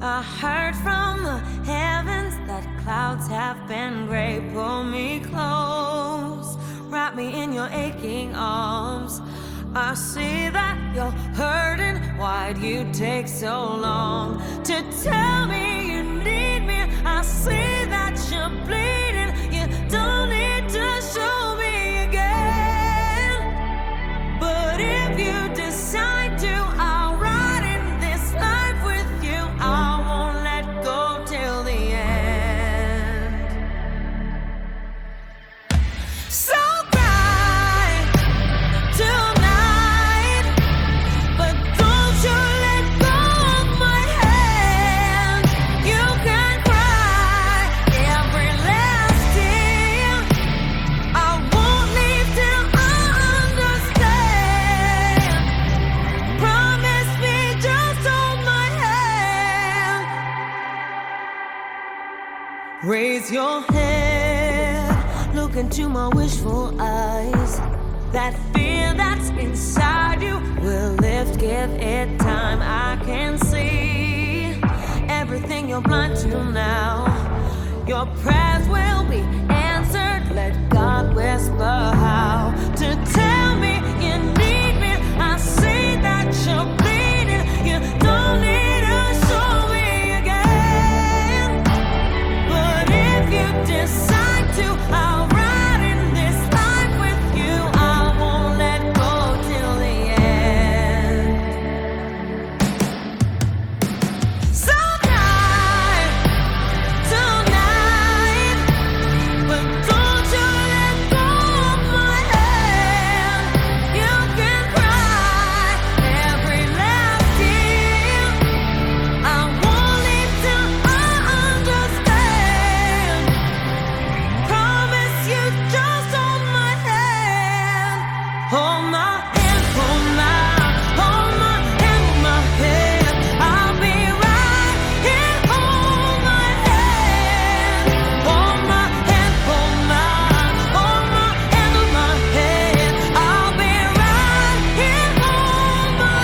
I heard from the heavens that clouds have been gray. Pull me close, wrap me in your aching arms. I see that you're hurting. Why'd you take so long to tell me you need me? I see that you're bleeding. You don't need to show me again. But if you decide to, I'll ride in this life with you. I won't let go till the end. So bright tonight, but don't you let go of my hand. You can cry every last tear. I won't leave till I understand. Promise me, just hold my hand. Raise your head, look into my wishful eyes. That fear that's inside you will lift, give it time. I can see everything you're blind to now. Your prayers will be answered. Let God whisper how to tell me you need me. I see that you're bleeding. You don't need to show me again. But if you decide to, I'll ride in this life with you. I won't let go till the end. So bright tonight, but don't you let go of my hand. You can cry every last tear. I won't leave till I understand. Promise you, just hold my hand. Hold my hand, hold my hand, hold my hand. I'll be right here. Hold my hand, hold my hand, hold my hand, hold my hand. I'll be right here. Hold my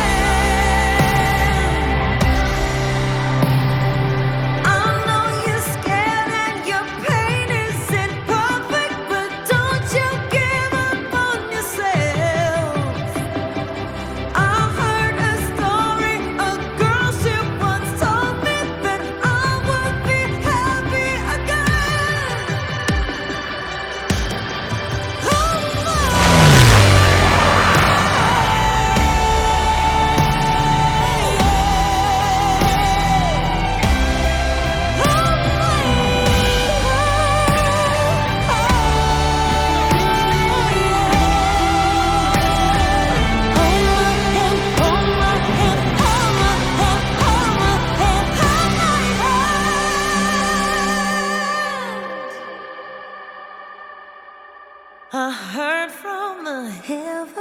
hand. I know you're scared and your pain isn't perfect, but don't you give up on yourself. I heard a story, a girl she once told me that I would be happy again. Hold my I heard from the heavens